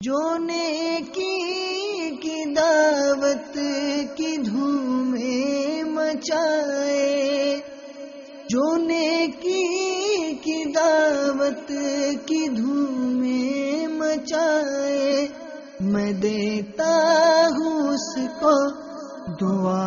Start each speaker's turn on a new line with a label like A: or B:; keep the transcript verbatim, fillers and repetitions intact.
A: जो नेकी की दावत की धूमें मचाए, जो नेकी की दावत की धूमें मचाए, मैं देता हूँ उसको दुआ